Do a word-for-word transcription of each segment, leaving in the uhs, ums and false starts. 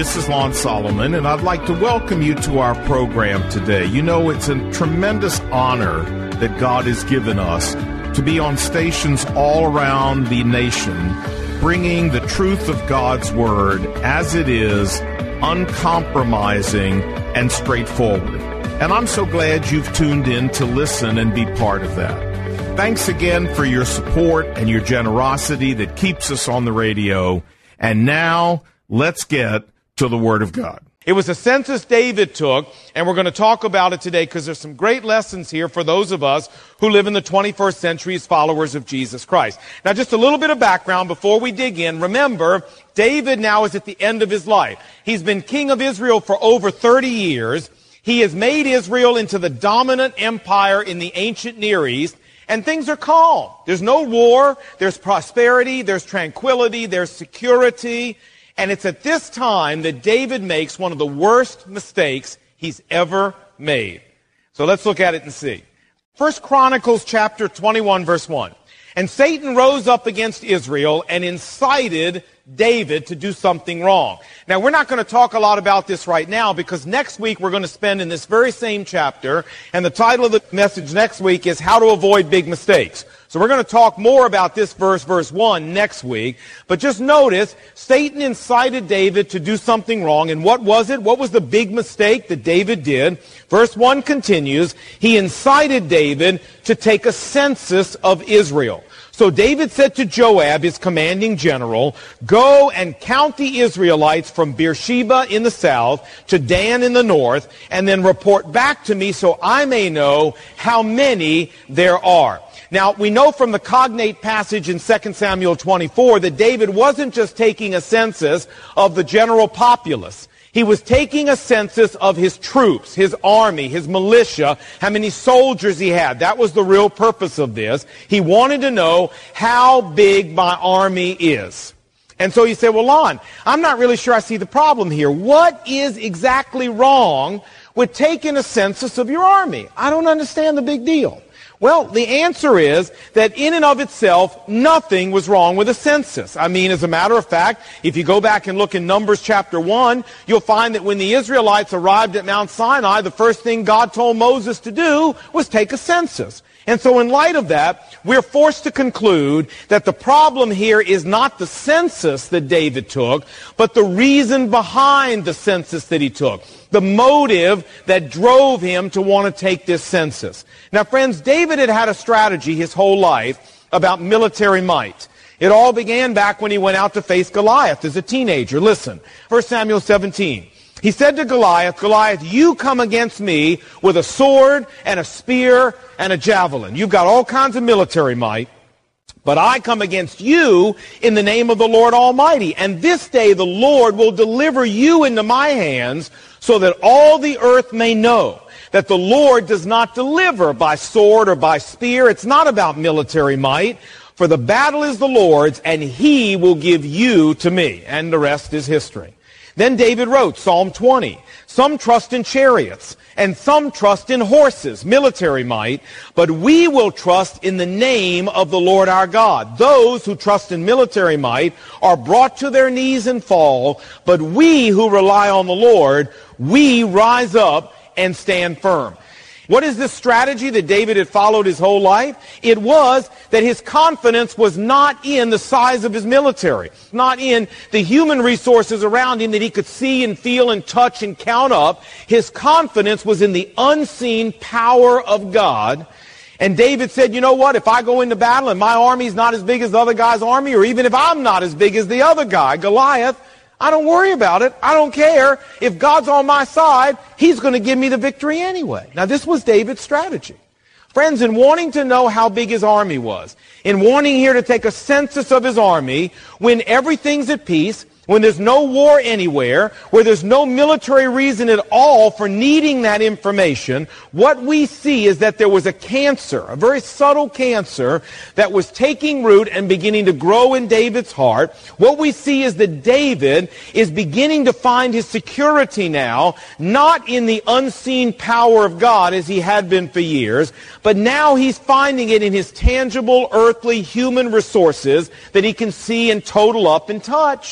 this is Lon Solomon, and I'd like to welcome you to our program today. You know, it's a tremendous honor that God has given us to be on stations all around the nation, bringing the truth of God's Word as it is, uncompromising and straightforward. And I'm so glad you've tuned in to listen and be part of that. Thanks again for your support and your generosity that keeps us on the radio. And now, let's get to the Word of God. It was a census David took, and we're going to talk about it today because there's some great lessons here for those of us who live in the twenty-first century as followers of Jesus Christ. Now, just a little bit of background before we dig in. Remember, David now is at the end of his life. He's been king of Israel for over thirty years. He has made Israel into the dominant empire in the ancient Near East, and things are calm. There's no war, there's prosperity, there's tranquility, there's security. And it's at this time that David makes one of the worst mistakes he's ever made. So let's look at it and see. First Chronicles chapter twenty-one, verse one. And Satan rose up against Israel and incited David to do something wrong. Now, we're not going to talk a lot about this right now because next week we're going to spend in this very same chapter, and the title of the message next week is How to Avoid Big Mistakes. So we're going to talk more about this verse, verse one, next week. But just notice, Satan incited David to do something wrong. And what was it? What was the big mistake that David did? Verse one continues, he incited David to take a census of Israel. So David said to Joab, his commanding general, go and count the Israelites from Beersheba in the south to Dan in the north, and then report back to me so I may know how many there are. Now, we know from the cognate passage in Second Samuel twenty-four that David wasn't just taking a census of the general populace. He was taking a census of his troops, his army, his militia, how many soldiers he had. That was the real purpose of this. He wanted to know how big my army is. And so he said, well, Lon, I'm not really sure I see the problem here. What is exactly wrong with taking a census of your army? I don't understand the big deal. Well, the answer is that in and of itself, nothing was wrong with a census. I mean, as a matter of fact, if you go back and look in Numbers chapter one, you'll find that when the Israelites arrived at Mount Sinai, the first thing God told Moses to do was take a census. And so in light of that, we're forced to conclude that the problem here is not the census that David took, but the reason behind the census that he took. The motive that drove him to want to take this census. Now, friends, David had had a strategy his whole life about military might. It all began back when he went out to face Goliath as a teenager. Listen, First Samuel seventeen. He said to Goliath, Goliath, you come against me with a sword and a spear and a javelin. You've got all kinds of military might. But I come against you in the name of the Lord Almighty. And this day the Lord will deliver you into my hands so that all the earth may know that the Lord does not deliver by sword or by spear. It's not about military might. For the battle is the Lord's, and he will give you to me. And the rest is history. Then David wrote Psalm twenty. Some trust in chariots, and some trust in horses, military might, but we will trust in the name of the Lord our God. Those who trust in military might are brought to their knees and fall, but we who rely on the Lord, we rise up and stand firm. What is this strategy that David had followed his whole life? It was that his confidence was not in the size of his military, not in the human resources around him that he could see and feel and touch and count up. His confidence was in the unseen power of God. And David said, you know what, if I go into battle and my army's not as big as the other guy's army, or even if I'm not as big as the other guy, Goliath, I don't worry about it. I don't care. If God's on my side, he's going to give me the victory anyway. Now, this was David's strategy. Friends, in wanting to know how big his army was, in wanting here to take a census of his army, when everything's at peace, when there's no war anywhere, where there's no military reason at all for needing that information, what we see is that there was a cancer, a very subtle cancer, that was taking root and beginning to grow in David's heart. What we see is that David is beginning to find his security now, not in the unseen power of God as he had been for years, but now he's finding it in his tangible, earthly, human resources that he can see and total up and touch.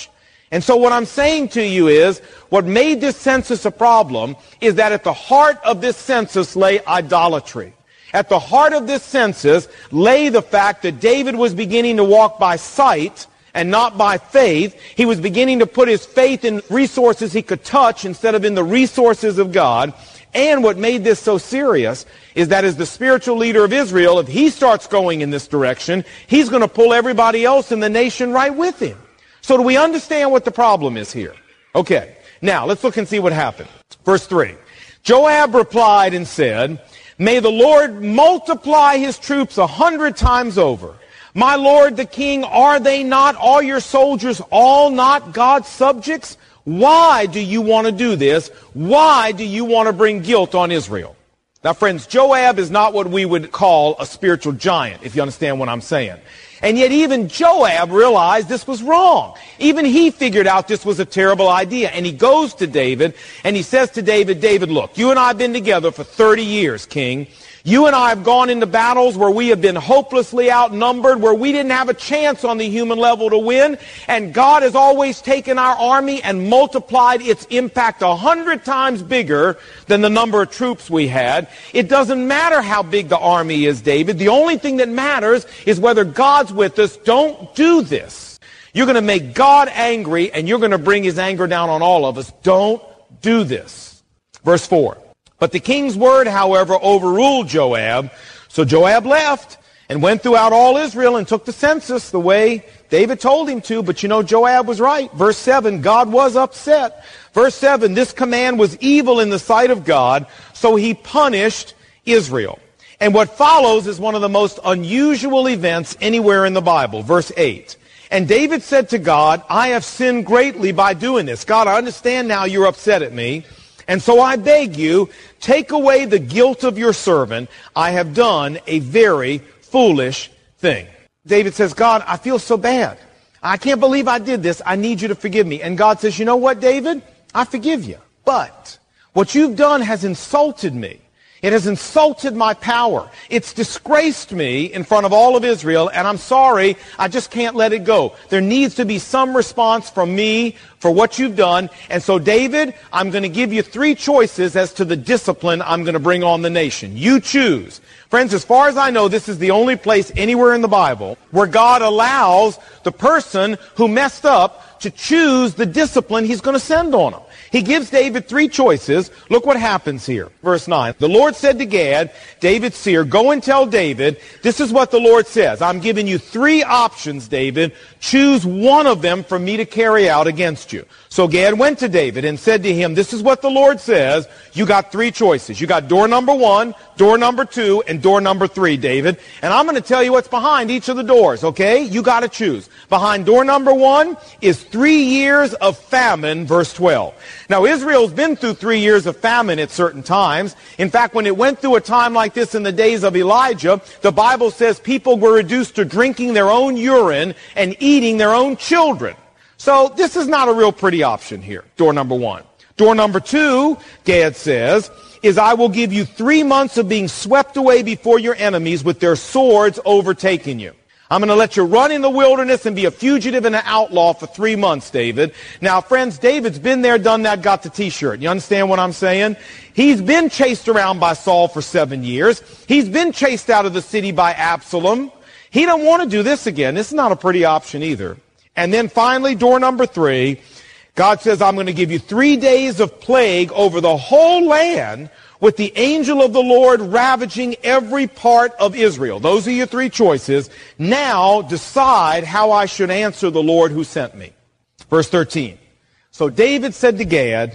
And so what I'm saying to you is, what made this census a problem is that at the heart of this census lay idolatry. At the heart of this census lay the fact that David was beginning to walk by sight and not by faith. He was beginning to put his faith in resources he could touch instead of in the resources of God. And what made this so serious is that as the spiritual leader of Israel, if he starts going in this direction, he's going to pull everybody else in the nation right with him. So do we understand what the problem is here? Okay, now let's look and see what happened. Verse three. Joab replied and said, "May the Lord multiply his troops a hundred times over. My lord the king, are they not all your soldiers, all not God's subjects? Why do you want to do this? Why do you want to bring guilt on Israel?" Now, friends, Joab is not what we would call a spiritual giant, if you understand what I'm saying. And yet even Joab realized this was wrong. Even he figured out this was a terrible idea. And he goes to David, and he says to David, "David, look, you and I have been together for thirty years, King. You and I have gone into battles where we have been hopelessly outnumbered, where we didn't have a chance on the human level to win. And God has always taken our army and multiplied its impact a hundred times bigger than the number of troops we had. It doesn't matter how big the army is, David. The only thing that matters is whether God's with us. Don't do this. You're going to make God angry, and you're going to bring his anger down on all of us. Don't do this." Verse four. But the king's word, however, overruled Joab. So Joab left and went throughout all Israel and took the census the way David told him to. But you know, Joab was right. Verse seven, God was upset. Verse seven, this command was evil in the sight of God, so he punished Israel. And what follows is one of the most unusual events anywhere in the Bible. Verse eight. And David said to God, "I have sinned greatly by doing this. God, I understand now you're upset at me. And so I beg you, take away the guilt of your servant. I have done a very foolish thing." David says, "God, I feel so bad. I can't believe I did this. I need you to forgive me." And God says, "You know what, David? I forgive you. But what you've done has insulted me. It has insulted my power. It's disgraced me in front of all of Israel, and I'm sorry, I just can't let it go. There needs to be some response from me for what you've done. And so, David, I'm going to give you three choices as to the discipline I'm going to bring on the nation. You choose." Friends, as far as I know, this is the only place anywhere in the Bible where God allows the person who messed up to choose the discipline he's going to send on them. He gives David three choices. Look what happens here. Verse nine. The Lord said to Gad, David's seer, "Go and tell David, this is what the Lord says. I'm giving you three options, David. Choose one of them for me to carry out against you." So Gad went to David and said to him, "This is what the Lord says. You got three choices. You got door number one, door number two, and door number three, David. And I'm going to tell you what's behind each of the doors, okay? You got to choose. Behind door number one is three years of famine, verse twelve. Now, Israel's been through three years of famine at certain times. In fact, when it went through a time like this in the days of Elijah, the Bible says people were reduced to drinking their own urine and eating their own children. So this is not a real pretty option here, door number one. Door number two, Gad says, is I will give you three months of being swept away before your enemies with their swords overtaking you. I'm going to let you run in the wilderness and be a fugitive and an outlaw for three months, David. Now, friends, David's been there, done that, got the t-shirt. You understand what I'm saying? He's been chased around by Saul for seven years. He's been chased out of the city by Absalom. He don't want to do this again. This is not a pretty option either. And then finally, door number three, God says, I'm going to give you three days of plague over the whole land with the angel of the Lord ravaging every part of Israel. Those are your three choices. Now decide how I should answer the Lord who sent me. Verse thirteen. So David said to Gad,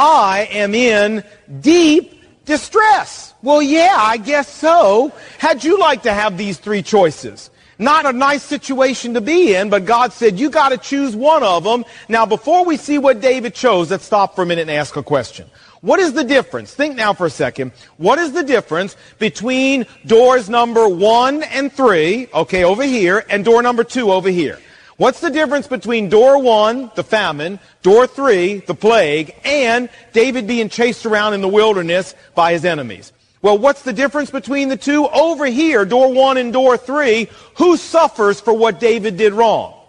I am in deep distress. Well, yeah, I guess so. How'd you like to have these three choices? Not a nice situation to be in, but God said, you got to choose one of them. Now, before we see what David chose, let's stop for a minute and ask a question. What is the difference? Think now for a second. What is the difference between doors number one and three, okay, over here, and door number two over here? What's the difference between door one, the famine, door three, the plague, and David being chased around in the wilderness by his enemies? Well, what's the difference between the two? Over here, door one and door three, who suffers for what David did wrong?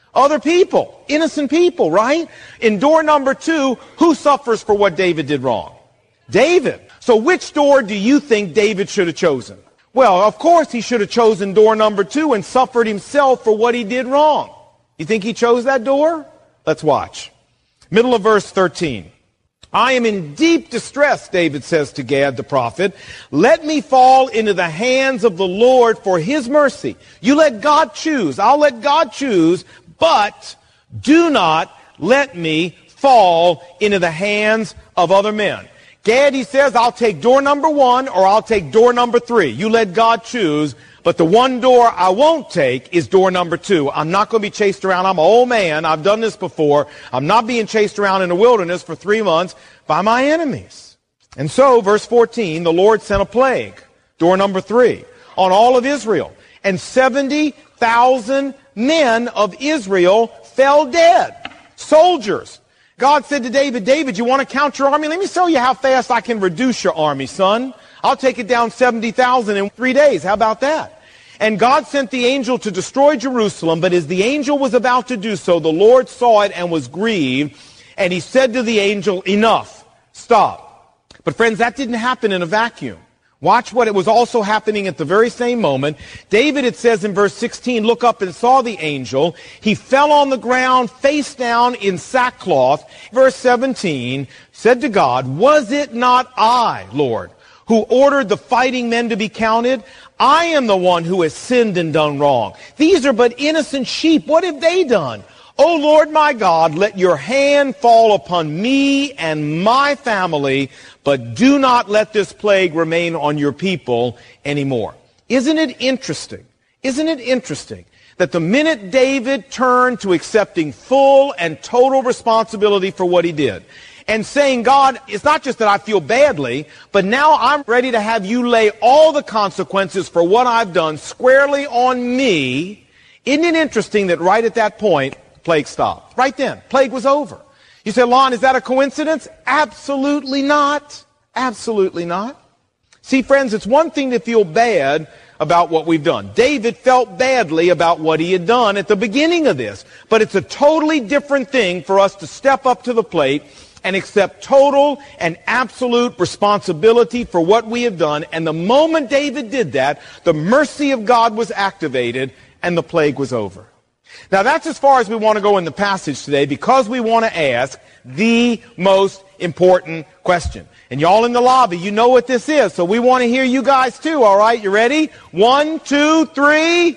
Other people, innocent people, right? In door number two, who suffers for what David did wrong? David. So which door do you think David should have chosen? Well, of course he should have chosen door number two and suffered himself for what he did wrong. You think he chose that door? Let's watch. Middle of verse thirteen. I am in deep distress, David says to Gad the prophet. Let me fall into the hands of the Lord for his mercy. You let God choose. I'll let God choose, but do not let me fall into the hands of other men. Gad, he says, I'll take door number one or I'll take door number three. You let God choose, but the one door I won't take is door number two. I'm not going to be chased around. I'm an old man. I've done this before. I'm not being chased around in the wilderness for three months by my enemies. And so, verse fourteen, the Lord sent a plague, door number three, on all of Israel. And seventy thousand men of Israel fell dead. Soldiers. God said to David, David, you want to count your army? Let me show you how fast I can reduce your army, son. I'll take it down seventy thousand in three days. How about that? And God sent the angel to destroy Jerusalem, but as the angel was about to do so, the Lord saw it and was grieved, and he said to the angel, enough, stop. But friends, that didn't happen in a vacuum. Watch what it was also happening at the very same moment. David, it says in verse sixteen, look up and saw the angel. He fell on the ground, face down in sackcloth. Verse seventeen said to God, was it not I, Lord, who ordered the fighting men to be counted? I am the one who has sinned and done wrong. These are but innocent sheep. What have they done? O Lord my God, let your hand fall upon me and my family, but do not let this plague remain on your people anymore. Isn't it interesting? Isn't it interesting that the minute David turned to accepting full and total responsibility for what he did, and saying, God, it's not just that I feel badly, but now I'm ready to have you lay all the consequences for what I've done squarely on me, isn't it interesting that right at that point, plague stopped? Right then, plague was over. You say, Lon, is that a coincidence? Absolutely not. Absolutely not. See, friends, it's one thing to feel bad about what we've done. David felt badly about what he had done at the beginning of this. But it's a totally different thing for us to step up to the plate and accept total and absolute responsibility for what we have done. And the moment David did that, the mercy of God was activated and the plague was over. Now that's as far as we want to go in the passage today, because we want to ask the most important question. And y'all in the lobby, you know what this is, so we want to hear you guys too, all right? You ready? One, two, three.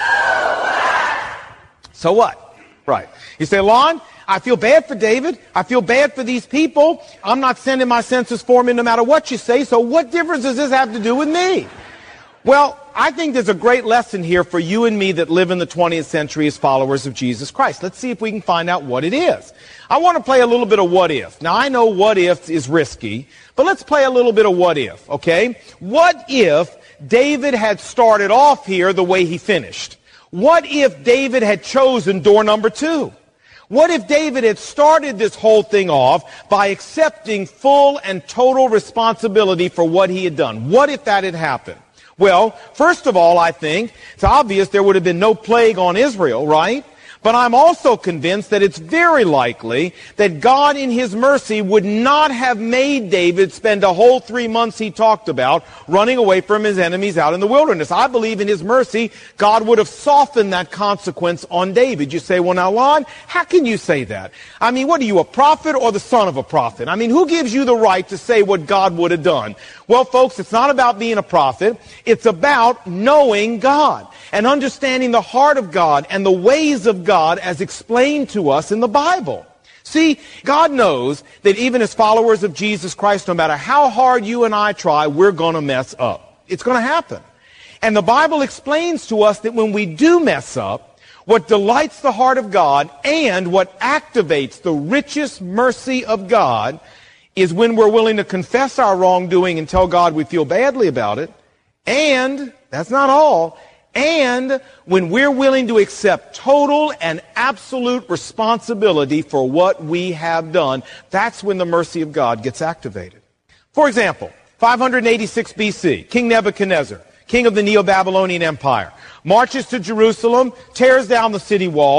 So what? Right. You say, Lon, I feel bad for David. I feel bad for these people. I'm not sending my census form in no matter what you say, so what difference does this have to do with me? Well, I think there's a great lesson here for you and me that live in the twentieth century as followers of Jesus Christ. Let's see if we can find out what it is. I want to play a little bit of what if. Now, I know what if is risky, but let's play a little bit of what if, okay? What if David had started off here the way he finished? What if David had chosen door number two? What if David had started this whole thing off by accepting full and total responsibility for what he had done? What if that had happened? Well, first of all, I think it's obvious there would have been no plague on Israel, right? But I'm also convinced that it's very likely that God in his mercy would not have made David spend a whole three months he talked about running away from his enemies out in the wilderness. I believe in his mercy, God would have softened that consequence on David. You say, well now, Lon, how can you say that? I mean, what are you, a prophet or the son of a prophet? I mean, who gives you the right to say what God would have done? Well, folks, it's not about being a prophet. It's about knowing God and understanding the heart of God and the ways of God as explained to us in the Bible. See, God knows that even as followers of Jesus Christ, no matter how hard you and I try, we're going to mess up. It's going to happen. And the Bible explains to us that when we do mess up, what delights the heart of God and what activates the richest mercy of God is when we're willing to confess our wrongdoing and tell God we feel badly about it. And, that's not all, and when we're willing to accept total and absolute responsibility for what we have done, that's when the mercy of God gets activated. For example, five eighty-six B C, King Nebuchadnezzar, king of the Neo-Babylonian Empire, marches to Jerusalem, tears down the city wall,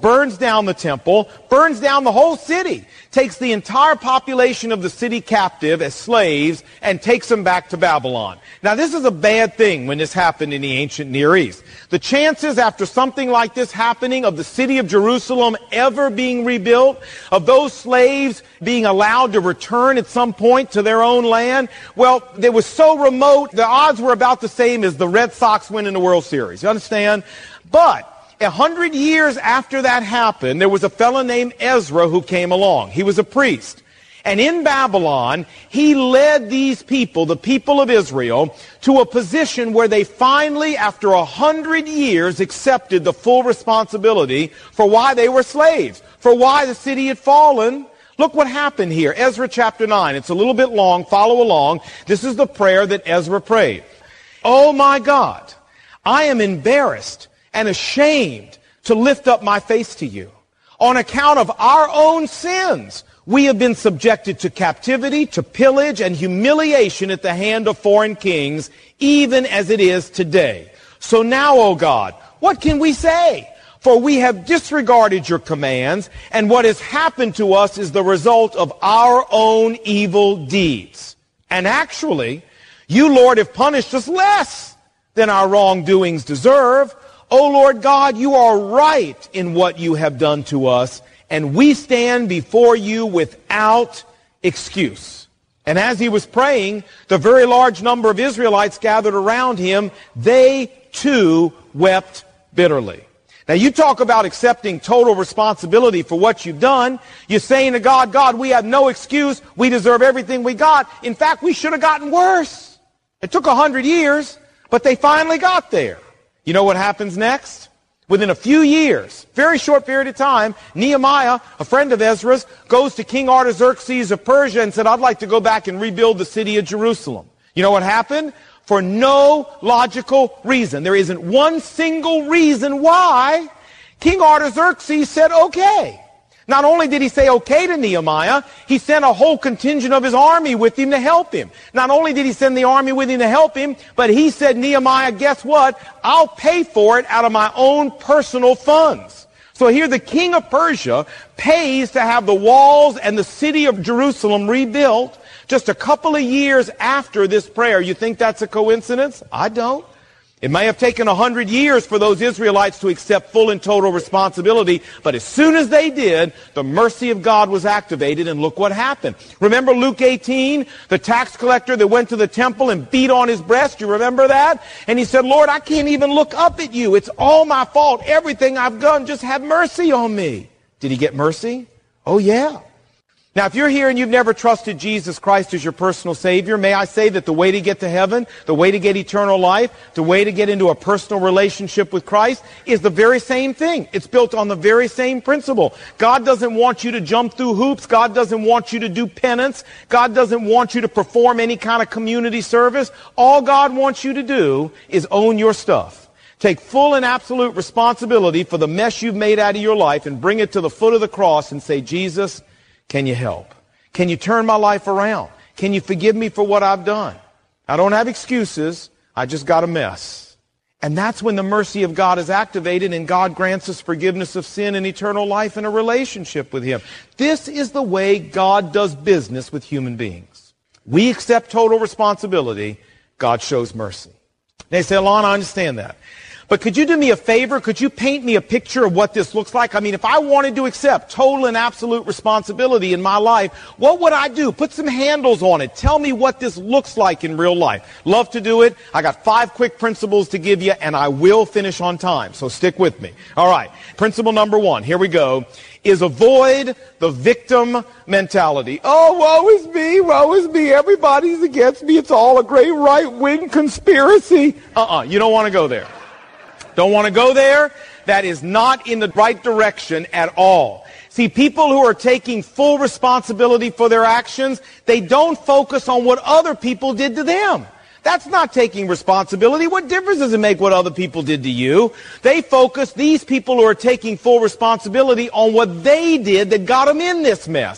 burns down the temple, burns down the whole city, takes the entire population of the city captive as slaves, and takes them back to Babylon. Now, this is a bad thing when this happened in the ancient Near East. The chances after something like this happening of the city of Jerusalem ever being rebuilt, of those slaves being allowed to return at some point to their own land, well, they were so remote, the odds were about the same as the Red Sox winning the World Series. You understand? But a hundred years after that happened, there was a fellow named Ezra who came along. He was a priest. And in Babylon, he led these people, the people of Israel, to a position where they finally, after a hundred years, accepted the full responsibility for why they were slaves, for why the city had fallen. Look what happened here. Ezra chapter nine. It's a little bit long. Follow along. This is the prayer that Ezra prayed. Oh my God, I am embarrassed and ashamed to lift up my face to you. On account of our own sins, we have been subjected to captivity, to pillage, and humiliation at the hand of foreign kings, even as it is today. So now, O God, what can we say? For we have disregarded your commands, and what has happened to us is the result of our own evil deeds. And actually, you, Lord, have punished us less than our wrongdoings deserve. O Lord God, you are right in what you have done to us, and we stand before you without excuse. And as he was praying, the very large number of Israelites gathered around him. They too wept bitterly. Now you talk about accepting total responsibility for what you've done. You're saying to God, God, we have no excuse. We deserve everything we got. In fact, we should have gotten worse. It took a hundred years, but they finally got there. You know what happens next? Within a few years, very short period of time, Nehemiah, a friend of Ezra's, goes to King Artaxerxes of Persia and said, I'd like to go back and rebuild the city of Jerusalem. You know what happened? For no logical reason. There isn't one single reason why King Artaxerxes said okay. Not only did he say okay to Nehemiah, he sent a whole contingent of his army with him to help him. Not only did he send the army with him to help him, but he said, Nehemiah, guess what? I'll pay for it out of my own personal funds. So here the king of Persia pays to have the walls and the city of Jerusalem rebuilt just a couple of years after this prayer. You think that's a coincidence? I don't. It may have taken a hundred years for those Israelites to accept full and total responsibility, but as soon as they did, the mercy of God was activated, and look what happened. Remember Luke eighteen, the tax collector that went to the temple and beat on his breast? You remember that? And he said, Lord, I can't even look up at you. It's all my fault. Everything I've done, just have mercy on me. Did he get mercy? Oh, yeah. Now, if you're here and you've never trusted Jesus Christ as your personal Savior, may I say that the way to get to heaven, the way to get eternal life, the way to get into a personal relationship with Christ is the very same thing. It's built on the very same principle. God doesn't want you to jump through hoops. God doesn't want you to do penance. God doesn't want you to perform any kind of community service. All God wants you to do is own your stuff. Take full and absolute responsibility for the mess you've made out of your life and bring it to the foot of the cross and say, Jesus, can you help? Can you turn my life around? Can you forgive me for what I've done? I don't have excuses. I just got a mess. And that's when the mercy of God is activated and God grants us forgiveness of sin and eternal life in a relationship with Him. This is the way God does business with human beings. We accept total responsibility. God shows mercy. They say, Alon, I understand that. But could you do me a favor? Could you paint me a picture of what this looks like? I mean, if I wanted to accept total and absolute responsibility in my life, what would I do? Put some handles on it. Tell me what this looks like in real life. Love to do it. I got five quick principles to give you, and I will finish on time, so stick with me. All right. Principle number one, here we go, is avoid the victim mentality. Oh, woe is me, woe is me, everybody's against me, it's all a great right-wing conspiracy. Uh-uh, you don't want to go there. Don't want to go there? That is not in the right direction at all. See, people who are taking full responsibility for their actions, they don't focus on what other people did to them. That's not taking responsibility. What difference does it make what other people did to you? They focus, these people who are taking full responsibility, on what they did that got them in this mess.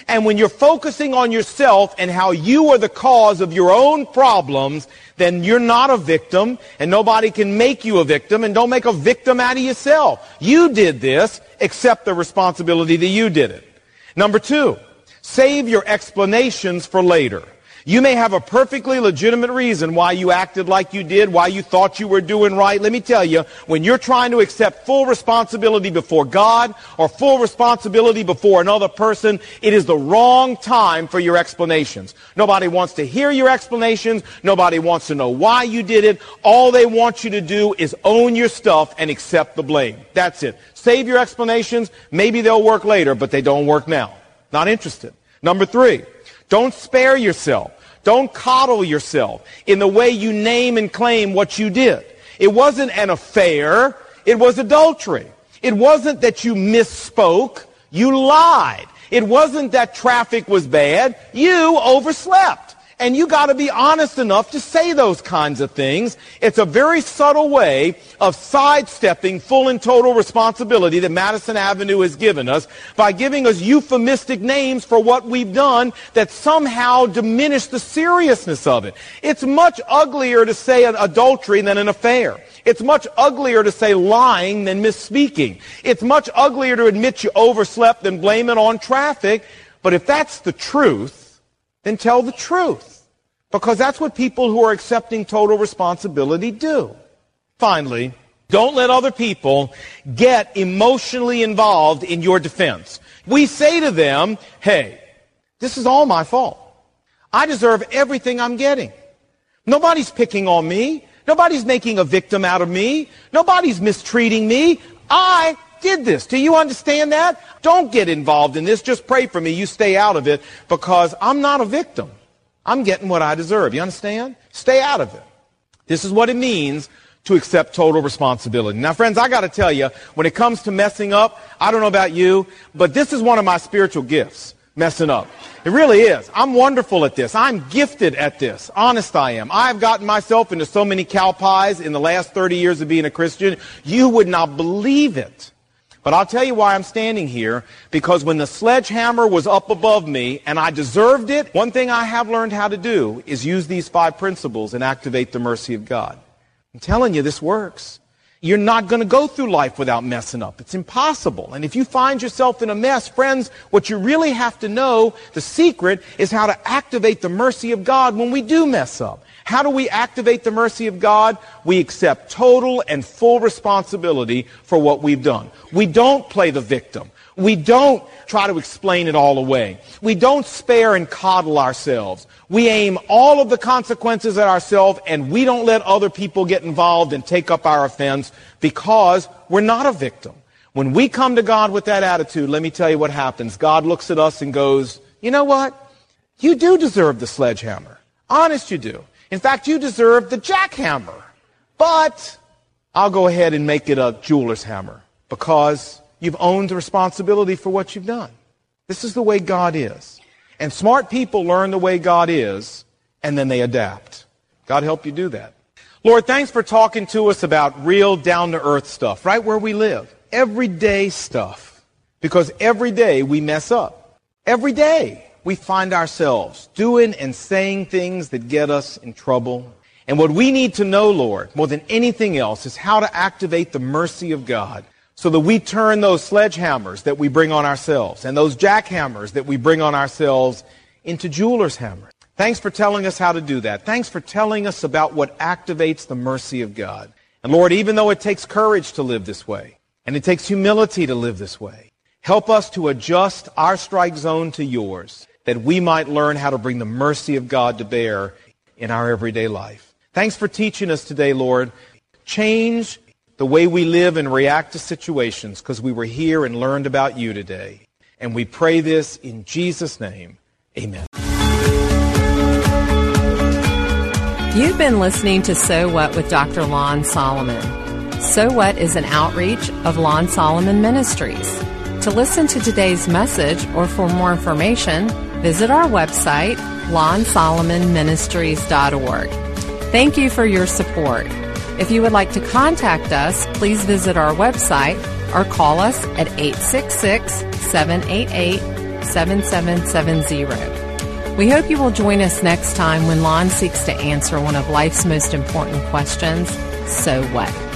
And when you're focusing on yourself and how you are the cause of your own problems, then you're not a victim, and nobody can make you a victim, and don't make a victim out of yourself. You did this, accept the responsibility that you did it. Number two, save your explanations for later. You may have a perfectly legitimate reason why you acted like you did, why you thought you were doing right. Let me tell you, when you're trying to accept full responsibility before God or full responsibility before another person, it is the wrong time for your explanations. Nobody wants to hear your explanations. Nobody wants to know why you did it. All they want you to do is own your stuff and accept the blame. That's it. Save your explanations. Maybe they'll work later, but they don't work now. Not interested. Number three, don't spare yourself. Don't coddle yourself in the way you name and claim what you did. It wasn't an affair. It was adultery. It wasn't that you misspoke. You lied. It wasn't that traffic was bad. You overslept. And you got to be honest enough to say those kinds of things. It's a very subtle way of sidestepping full and total responsibility that Madison Avenue has given us by giving us euphemistic names for what we've done that somehow diminish the seriousness of it. It's much uglier to say an adultery than an affair. It's much uglier to say lying than misspeaking. It's much uglier to admit you overslept than blame it on traffic. But if that's the truth, then tell the truth, because that's what people who are accepting total responsibility do. Finally, don't let other people get emotionally involved in your defense. We say to them, hey, this is all my fault. I deserve everything I'm getting. Nobody's picking on me. Nobody's making a victim out of me. Nobody's mistreating me. I did this. Do you understand that? Don't get involved in this. Just pray for me. You stay out of it, because I'm not a victim. I'm getting what I deserve. You understand? Stay out of it. This is what it means to accept total responsibility. Now, friends, I got to tell you, when it comes to messing up, I don't know about you, but this is one of my spiritual gifts, messing up. It really is. I'm wonderful at this. I'm gifted at this. Honest I am. I've gotten myself into so many cow pies in the last thirty years of being a Christian. You would not believe it. But I'll tell you why I'm standing here, because when the sledgehammer was up above me and I deserved it, one thing I have learned how to do is use these five principles and activate the mercy of God. I'm telling you, this works. You're not going to go through life without messing up. It's impossible. And if you find yourself in a mess, friends, what you really have to know, the secret, is how to activate the mercy of God when we do mess up. How do we activate the mercy of God? We accept total and full responsibility for what we've done. We don't play the victim. We don't try to explain it all away. We don't spare and coddle ourselves. We aim all of the consequences at ourselves, and we don't let other people get involved and take up our offense, because we're not a victim. When we come to God with that attitude, let me tell you what happens. God looks at us and goes, you know what? You do deserve the sledgehammer. Honest you do. In fact, you deserve the jackhammer. But I'll go ahead and make it a jeweler's hammer, because you've owned the responsibility for what you've done. This is the way God is. And smart people learn the way God is, and then they adapt. God help you do that. Lord, thanks for talking to us about real down-to-earth stuff, right where we live. Everyday stuff. Because every day we mess up. Every day we find ourselves doing and saying things that get us in trouble. And what we need to know, Lord, more than anything else, is how to activate the mercy of God, so that we turn those sledgehammers that we bring on ourselves and those jackhammers that we bring on ourselves into jeweler's hammers. Thanks for telling us how to do that. Thanks for telling us about what activates the mercy of God. And Lord, even though it takes courage to live this way, and it takes humility to live this way, help us to adjust our strike zone to yours, that we might learn how to bring the mercy of God to bear in our everyday life. Thanks for teaching us today, Lord. Change the way we live and react to situations, because we were here and learned about you today. And we pray this in Jesus' name. Amen. You've been listening to So What with Doctor Lon Solomon. So What is an outreach of Lon Solomon Ministries. To listen to today's message or for more information, visit our website, lon solomon ministries dot org. Thank you for your support. If you would like to contact us, please visit our website or call us at eight six six, seven eight eight, seven seven seven zero. We hope you will join us next time when Lon seeks to answer one of life's most important questions, so what?